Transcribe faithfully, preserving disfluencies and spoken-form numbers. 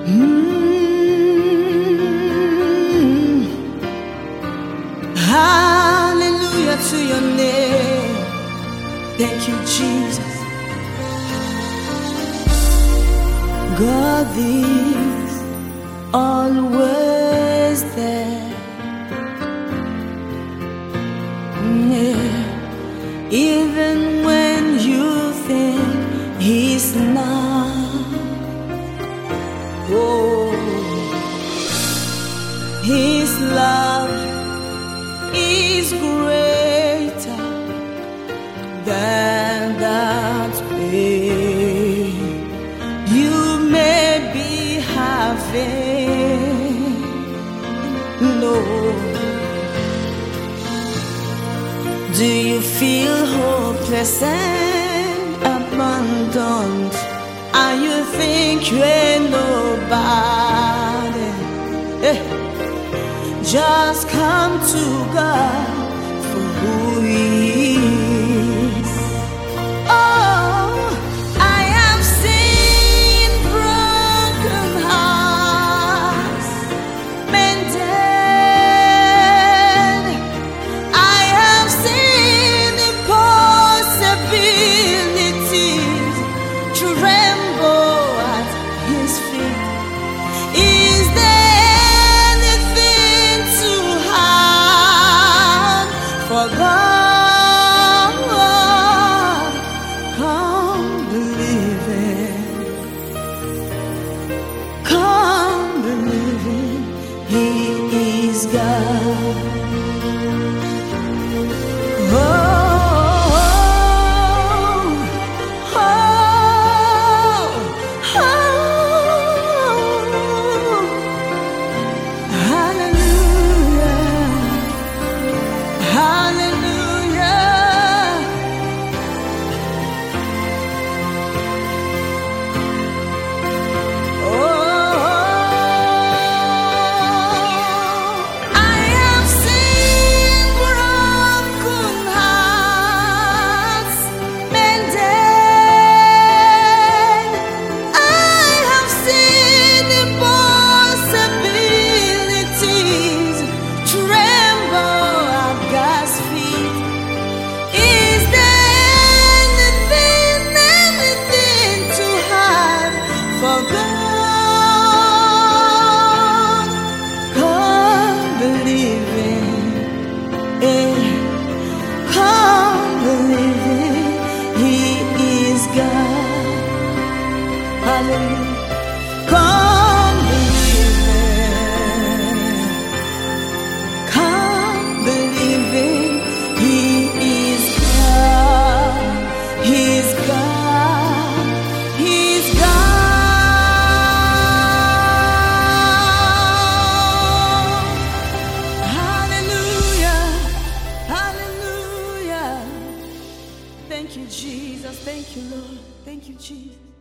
Mm. Hallelujah to your name. Thank you, Jesus. God is always there. Yeah. Even when you think He's not. Oh, His love is greater than that pain you may be having. No. Do you feel hopeless and abandoned? And you think you ain't nobody? Eh. Just come to God for who He is. Oh, I have seen broken hearts mended. I have seen impossibilities tremble at His feet. Is there anything too hard for God? Come believe it. Come believe it. He is God. Oh. Hallelujah. Come believe it. Come believe it. He is God. He's God. He's God. Hallelujah. Hallelujah. Thank you, Jesus. Thank you, Lord. Thank you, Jesus.